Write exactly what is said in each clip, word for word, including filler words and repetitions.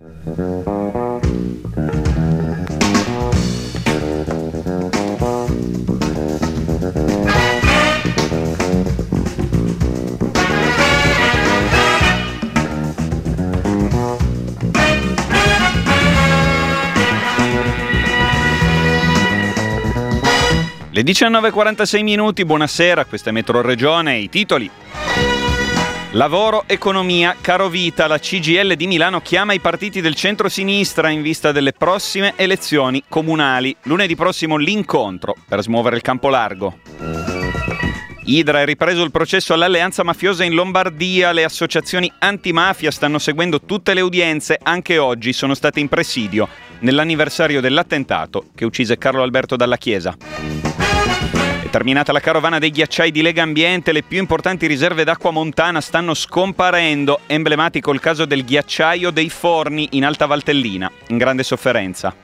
Le diciannove e quarantasei minuti, buonasera, questa è Metro Regione, i titoli. Lavoro, economia, caro vita, la C G I L di Milano chiama i partiti del centro-sinistra in vista delle prossime elezioni comunali. Lunedì prossimo l'incontro per smuovere il campo largo. Idra, è ripreso il processo all'alleanza mafiosa in Lombardia, le associazioni antimafia stanno seguendo tutte le udienze, anche oggi sono state in presidio nell'anniversario dell'attentato che uccise Carlo Alberto Dalla Chiesa. È terminata la carovana dei ghiacciai di Legambiente, le più importanti riserve d'acqua montana stanno scomparendo, emblematico il caso del ghiacciaio dei Forni in Alta Valtellina, in grande sofferenza.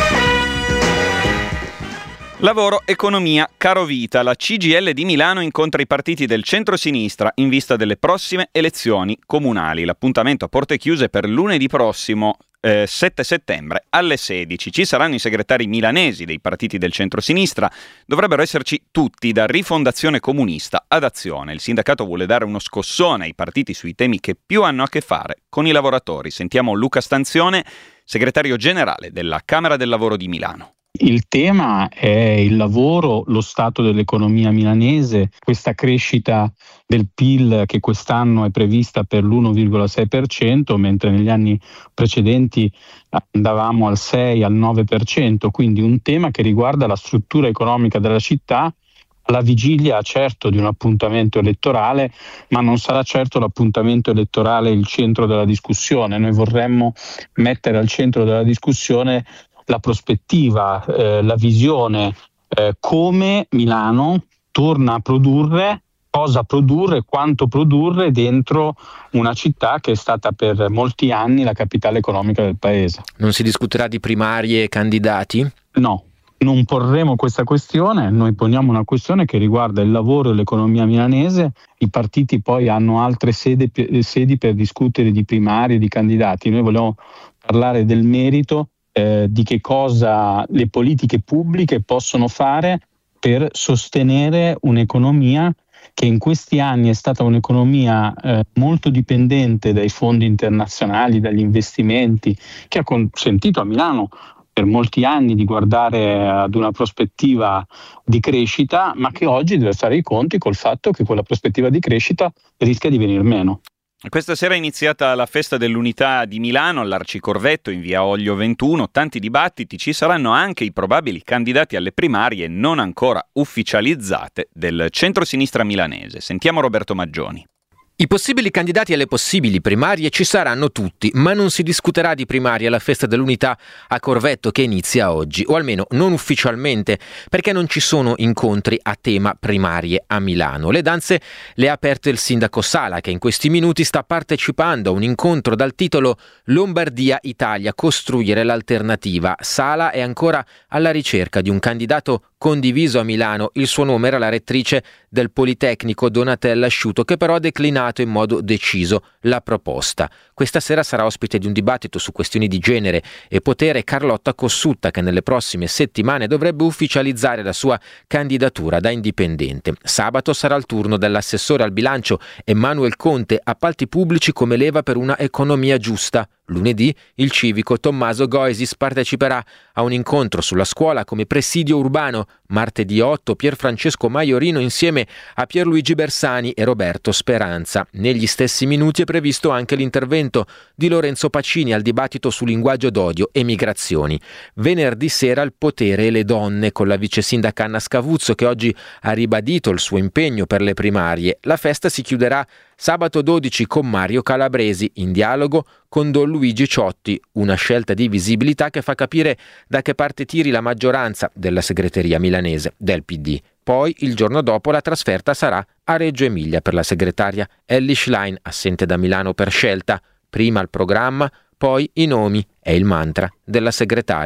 Lavoro, economia, caro vita, la C G I L di Milano incontra i partiti del centro-sinistra in vista delle prossime elezioni comunali. L'appuntamento a porte chiuse per lunedì prossimo eh, sette settembre alle sedici. Ci saranno i segretari milanesi dei partiti del centro-sinistra, dovrebbero esserci tutti, da Rifondazione Comunista ad Azione. Il sindacato vuole dare uno scossone ai partiti sui temi che più hanno a che fare con i lavoratori. Sentiamo Luca Stanzione, segretario generale della Camera del Lavoro di Milano. Il tema è il lavoro, lo stato dell'economia milanese, questa crescita del P I L che quest'anno è prevista per l'uno virgola sei per cento, mentre negli anni precedenti andavamo al sei al nove per cento, quindi un tema che riguarda la struttura economica della città, alla vigilia certo di un appuntamento elettorale, ma non sarà certo l'appuntamento elettorale il centro della discussione. Noi vorremmo mettere al centro della discussione la prospettiva, eh, la visione, eh, come Milano torna a produrre, cosa produrre, quanto produrre dentro una città che è stata per molti anni la capitale economica del paese. Non si discuterà di primarie e candidati? No, non porremo questa questione, noi poniamo una questione che riguarda il lavoro e l'economia milanese. I partiti poi hanno altre sedi, sedi per discutere di primarie e di candidati. Noi vogliamo parlare del merito, Eh, di che cosa le politiche pubbliche possono fare per sostenere un'economia che in questi anni è stata un'economia eh, molto dipendente dai fondi internazionali, dagli investimenti, che ha consentito a Milano per molti anni di guardare ad una prospettiva di crescita, ma che oggi deve fare i conti col fatto che quella prospettiva di crescita rischia di venir meno. Questa sera è iniziata la festa dell'unità di Milano all'Arcicorvetto in via Oglio ventuno, tanti dibattiti, ci saranno anche i probabili candidati alle primarie non ancora ufficializzate del centro-sinistra milanese. Sentiamo Roberto Maggioni. I possibili candidati alle possibili primarie ci saranno tutti, ma non si discuterà di primarie alla festa dell'unità a Corvetto che inizia oggi, o almeno non ufficialmente, perché non ci sono incontri a tema primarie a Milano. Le danze le ha aperte il sindaco Sala, che in questi minuti sta partecipando a un incontro dal titolo Lombardia Italia, costruire l'alternativa. Sala è ancora alla ricerca di un candidato condiviso a Milano. Il suo nome era la rettrice del Politecnico Donatella Asciuto, che però ha declinato in modo deciso la proposta. Questa sera sarà ospite di un dibattito su questioni di genere e potere Carlotta Cossutta, che nelle prossime settimane dovrebbe ufficializzare la sua candidatura da indipendente. Sabato sarà il turno dell'assessore al bilancio Emanuel Conte, appalti pubblici come leva per una economia giusta. Lunedì il civico Tommaso Goisis parteciperà a un incontro sulla scuola come presidio urbano. Martedì otto Pierfrancesco Maiorino insieme a Pierluigi Bersani e Roberto Speranza. Negli stessi minuti è previsto anche l'intervento di Lorenzo Pacini al dibattito su linguaggio d'odio e migrazioni. Venerdì sera il potere e le donne con la vice sindaca Anna Scavuzzo, che oggi ha ribadito il suo impegno per le primarie. La festa si chiuderà sabato dodici con Mario Calabresi in dialogo con Don Luigi Ciotti, una scelta di visibilità che fa capire da che parte tiri la maggioranza della segreteria milanese del P D. Poi il giorno dopo la trasferta sarà a Reggio Emilia per la segretaria Elly Schlein, assente da Milano per scelta. Prima il programma, poi i nomi e il mantra della segretaria.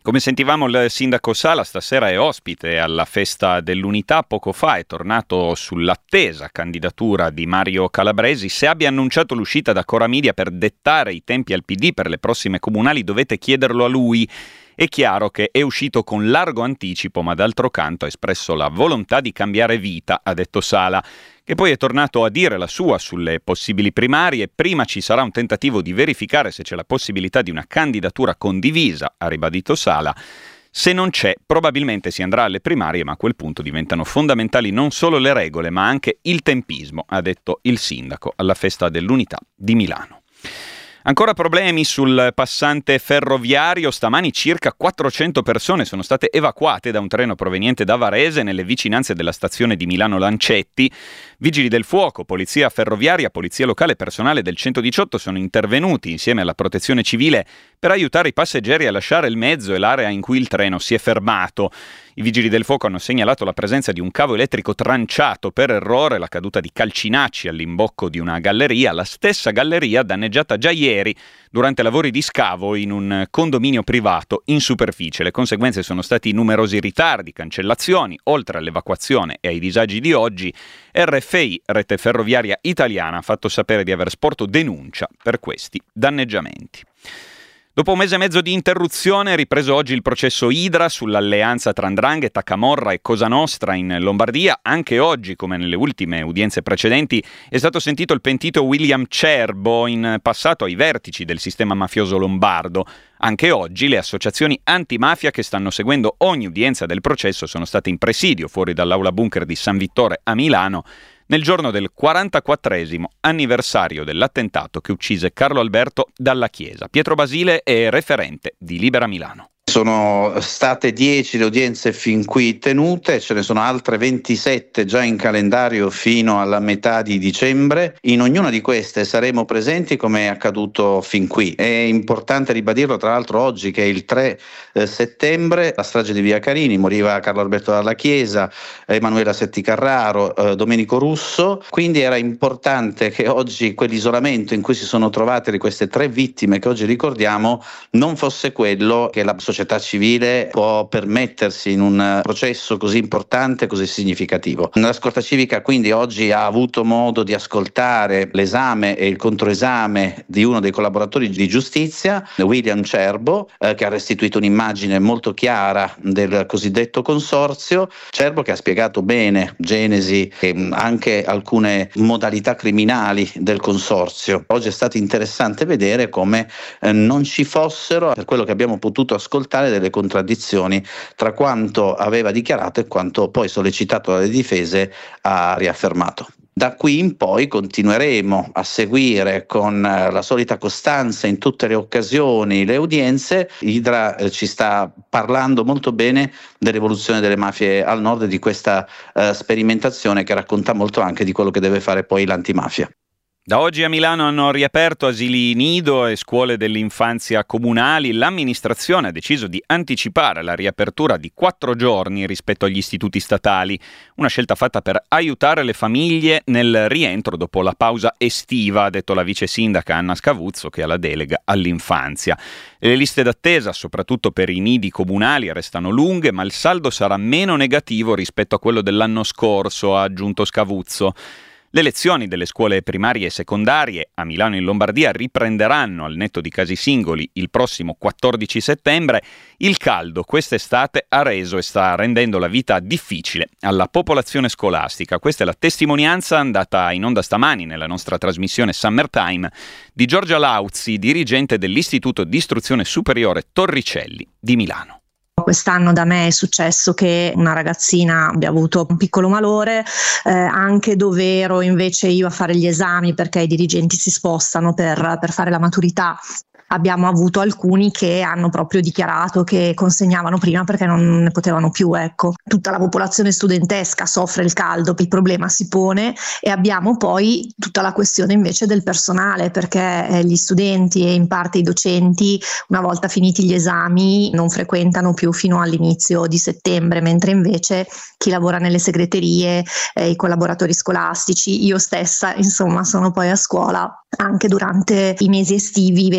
Come sentivamo, il sindaco Sala stasera è ospite alla festa dell'Unità. Poco fa è tornato sull'attesa candidatura di Mario Calabresi. Se abbia annunciato l'uscita da Cora Media per dettare i tempi al P D per le prossime comunali, dovete chiederlo a lui. È chiaro che è uscito con largo anticipo, ma d'altro canto ha espresso la volontà di cambiare vita, ha detto Sala, che poi è tornato a dire la sua sulle possibili primarie. Prima ci sarà un tentativo di verificare se c'è la possibilità di una candidatura condivisa, ha ribadito Sala. Se non c'è, probabilmente si andrà alle primarie, ma a quel punto diventano fondamentali non solo le regole, ma anche il tempismo, ha detto il sindaco alla festa dell'Unità di Milano. Ancora problemi sul passante ferroviario. Stamani circa quattrocento persone sono state evacuate da un treno proveniente da Varese nelle vicinanze della stazione di Milano Lancetti. Vigili del fuoco, polizia ferroviaria, polizia locale e personale del centodiciotto sono intervenuti insieme alla protezione civile per aiutare i passeggeri a lasciare il mezzo e l'area in cui il treno si è fermato. I vigili del fuoco hanno segnalato la presenza di un cavo elettrico tranciato per errore, la caduta di calcinacci all'imbocco di una galleria, la stessa galleria danneggiata già ieri durante lavori di scavo in un condominio privato in superficie. Le conseguenze sono stati numerosi ritardi, cancellazioni, oltre all'evacuazione e ai disagi di oggi. R F I, Rete Ferroviaria Italiana, ha fatto sapere di aver sporto denuncia per questi danneggiamenti. Dopo un mese e mezzo di interruzione è ripreso oggi il processo Idra sull'alleanza tra 'ndrangheta, Camorra e Cosa Nostra in Lombardia. Anche oggi, come nelle ultime udienze precedenti, è stato sentito il pentito William Cerbo, in passato ai vertici del sistema mafioso lombardo. Anche oggi le associazioni antimafia che stanno seguendo ogni udienza del processo sono state in presidio fuori dall'aula bunker di San Vittore a Milano, nel giorno del quarantaquattresimo anniversario dell'attentato che uccise Carlo Alberto Dalla Chiesa. Pietro Basile è referente di Libera Milano. Sono state dieci le udienze fin qui tenute, ce ne sono altre ventisette già in calendario fino alla metà di dicembre. In ognuna di queste saremo presenti come è accaduto fin qui. È importante ribadirlo tra l'altro oggi che è il tre eh, settembre, la strage di Via Carini, moriva Carlo Alberto Dalla Chiesa, Emanuela Setti Carraro, eh, Domenico Russo, quindi era importante che oggi quell'isolamento in cui si sono trovate queste tre vittime che oggi ricordiamo non fosse quello che la società civile può permettersi in un processo così importante, così significativo. La scorta civica quindi oggi ha avuto modo di ascoltare l'esame e il controesame di uno dei collaboratori di giustizia, William Cerbo, eh, che ha restituito un'immagine molto chiara del cosiddetto consorzio. Cerbo che ha spiegato bene genesi e anche alcune modalità criminali del consorzio. Oggi è stato interessante vedere come eh, non ci fossero, per quello che abbiamo potuto ascoltare, delle contraddizioni tra quanto aveva dichiarato e quanto poi sollecitato dalle difese ha riaffermato. Da qui in poi continueremo a seguire con la solita costanza in tutte le occasioni le udienze. Idra eh, ci sta parlando molto bene dell'evoluzione delle mafie al nord e di questa eh, sperimentazione che racconta molto anche di quello che deve fare poi l'antimafia. Da oggi a Milano hanno riaperto asili nido e scuole dell'infanzia comunali. L'amministrazione ha deciso di anticipare la riapertura di quattro giorni rispetto agli istituti statali, una scelta fatta per aiutare le famiglie nel rientro dopo la pausa estiva, ha detto la vice sindaca Anna Scavuzzo, che ha la delega all'infanzia. Le liste d'attesa, soprattutto per i nidi comunali, restano lunghe, ma il saldo sarà meno negativo rispetto a quello dell'anno scorso, ha aggiunto Scavuzzo. Le lezioni delle scuole primarie e secondarie a Milano e in Lombardia riprenderanno al netto di casi singoli il prossimo quattordici settembre. Il caldo quest'estate ha reso e sta rendendo la vita difficile alla popolazione scolastica. Questa è la testimonianza andata in onda stamani nella nostra trasmissione Summertime di Giorgia Lauzzi, dirigente dell'Istituto di Istruzione Superiore Torricelli di Milano. Quest'anno da me è successo che una ragazzina abbia avuto un piccolo malore, eh, anche dove ero invece io a fare gli esami perché i dirigenti si spostano per, per fare la maturità. Abbiamo avuto alcuni che hanno proprio dichiarato che consegnavano prima perché non ne potevano più, ecco. Tutta la popolazione studentesca soffre il caldo, il problema si pone, e abbiamo poi tutta la questione invece del personale, perché gli studenti e in parte i docenti, una volta finiti gli esami, non frequentano più fino all'inizio di settembre, mentre invece chi lavora nelle segreterie, eh, i collaboratori scolastici, io stessa, insomma, sono poi a scuola anche durante i mesi estivi veri e propri,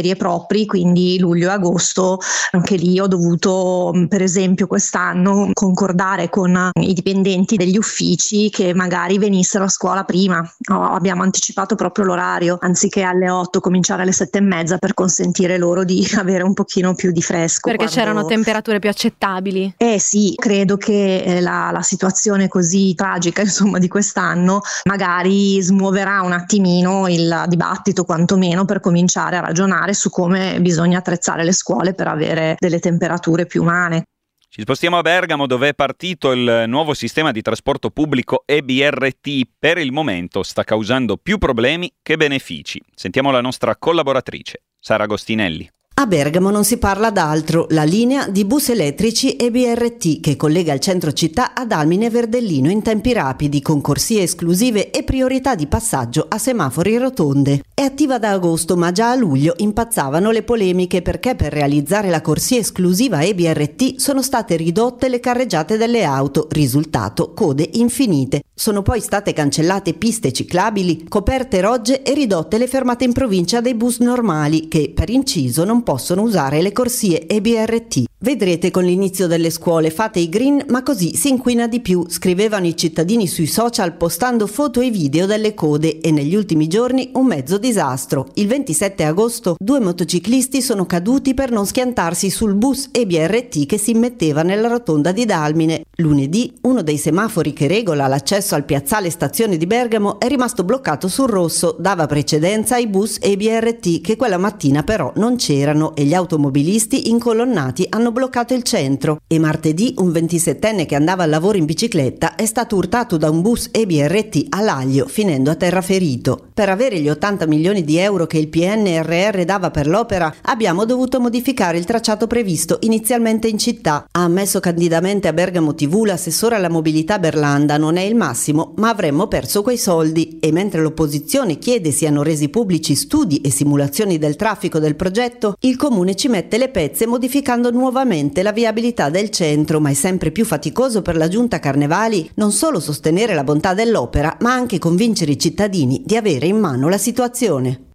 scopri, quindi luglio e agosto. Anche lì ho dovuto, per esempio quest'anno, concordare con i dipendenti degli uffici che magari venissero a scuola prima. Oh, abbiamo anticipato proprio l'orario, anziché alle otto cominciare alle sette e mezza, per consentire loro di avere un pochino più di fresco. Perché quando... c'erano temperature più accettabili. Eh sì, credo che la, la situazione così tragica, insomma, di quest'anno magari smuoverà un attimino il dibattito, quantomeno per cominciare a ragionare su come bisogna attrezzare le scuole per avere delle temperature più umane. Ci spostiamo a Bergamo, dove è partito il nuovo sistema di trasporto pubblico E B R T. Per il momento sta causando più problemi che benefici. Sentiamo la nostra collaboratrice, Sara Agostinelli. A Bergamo non si parla d'altro, la linea di bus elettrici E B R T che collega il centro città ad Dalmine e Verdellino in tempi rapidi, con corsie esclusive e priorità di passaggio a semafori e rotonde. È attiva da agosto, ma già a luglio impazzavano le polemiche perché per realizzare la corsia esclusiva E B R T sono state ridotte le carreggiate delle auto, risultato code infinite. Sono poi state cancellate piste ciclabili, coperte rogge e ridotte le fermate in provincia dei bus normali che, per inciso, non possono usare le corsie E B R T. Vedrete con l'inizio delle scuole fate i green, ma così si inquina di più, scrivevano i cittadini sui social postando foto e video delle code, e negli ultimi giorni un mezzo disastro. Il ventisette agosto due motociclisti sono caduti per non schiantarsi sul bus E B R T che si immetteva nella rotonda di Dalmine. Lunedì uno dei semafori che regola l'accesso al piazzale stazione di Bergamo è rimasto bloccato sul rosso, dava precedenza ai bus E B R T che quella mattina però non c'erano e gli automobilisti incolonnati hanno bloccato il centro. E martedì un ventisettenne che andava al lavoro in bicicletta è stato urtato da un bus E B R T a Laglio, finendo a terra ferito. Per avere gli ottanta milioni di euro che il P N R R dava per l'opera abbiamo dovuto modificare il tracciato previsto inizialmente in città. Ha ammesso candidamente a Bergamo tivù l'assessore alla mobilità Berlanda: non è il massimo, ma avremmo perso quei soldi. E mentre l'opposizione chiede siano resi pubblici studi e simulazioni del traffico del progetto, il comune ci mette le pezze modificando nuovamente la viabilità del centro, ma è sempre più faticoso per la giunta Carnevali non solo sostenere la bontà dell'opera, ma anche convincere i cittadini di avere in mano la situazione.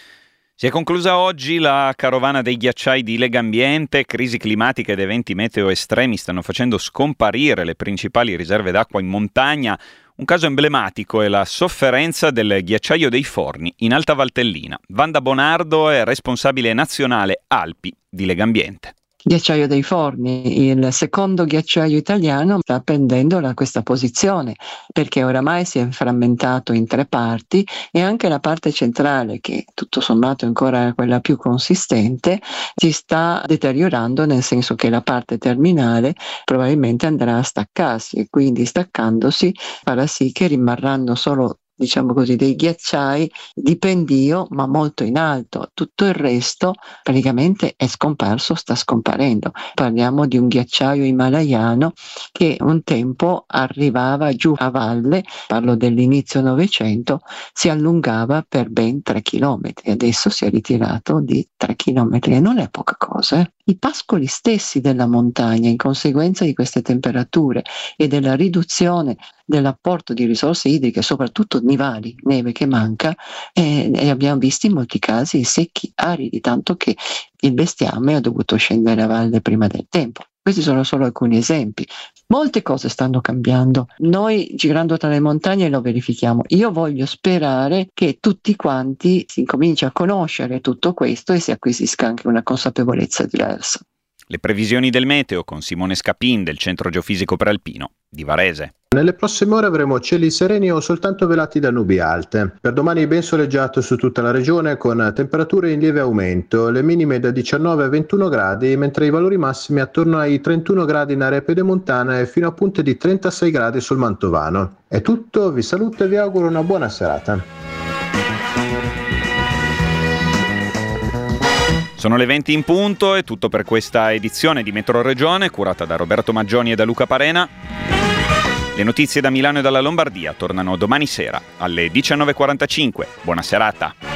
Si è conclusa oggi la carovana dei ghiacciai di Legambiente. Crisi climatica ed eventi meteo estremi stanno facendo scomparire le principali riserve d'acqua in montagna. Un caso emblematico è la sofferenza del ghiacciaio dei Forni in Alta Valtellina. Wanda Bonardo è responsabile nazionale Alpi di Legambiente. Ghiacciaio dei Forni, il secondo ghiacciaio italiano, sta prendendo la, questa posizione perché oramai si è frammentato in tre parti e anche la parte centrale, che tutto sommato è ancora quella più consistente, si sta deteriorando, nel senso che la parte terminale probabilmente andrà a staccarsi e quindi staccandosi farà sì che rimarranno solo, diciamo così, dei ghiacciai di pendio ma molto in alto. Tutto il resto praticamente è scomparso, sta scomparendo. Parliamo di un ghiacciaio himalayano che un tempo arrivava giù a valle, parlo dell'inizio Novecento, si allungava per ben tre chilometri, adesso si è ritirato di tre chilometri e non è poca cosa. Eh? I pascoli stessi della montagna, in conseguenza di queste temperature e della riduzione dell'apporto di risorse idriche, soprattutto nivali, neve che manca, e, e abbiamo visto in molti casi secchi, aridi, tanto che il bestiame ha dovuto scendere a valle prima del tempo. Questi sono solo alcuni esempi. Molte cose stanno cambiando. Noi girando tra le montagne lo verifichiamo. Io voglio sperare che tutti quanti si incominci a conoscere tutto questo e si acquisisca anche una consapevolezza diversa. Le previsioni del meteo con Simone Scapin del Centro Geofisico Prealpino di Varese. Nelle prossime ore avremo cieli sereni o soltanto velati da nubi alte. Per domani ben soleggiato su tutta la regione con temperature in lieve aumento, le minime da diciannove a ventuno gradi, mentre i valori massimi attorno ai trentuno gradi in area pedemontana e fino a punte di trentasei gradi sul Mantovano. È tutto, vi saluto e vi auguro una buona serata. Sono le venti in punto, è tutto per questa edizione di Metro Regione, curata da Roberto Maggioni e da Luca Parena. Le notizie da Milano e dalla Lombardia tornano domani sera alle diciannove e quarantacinque. Buona serata.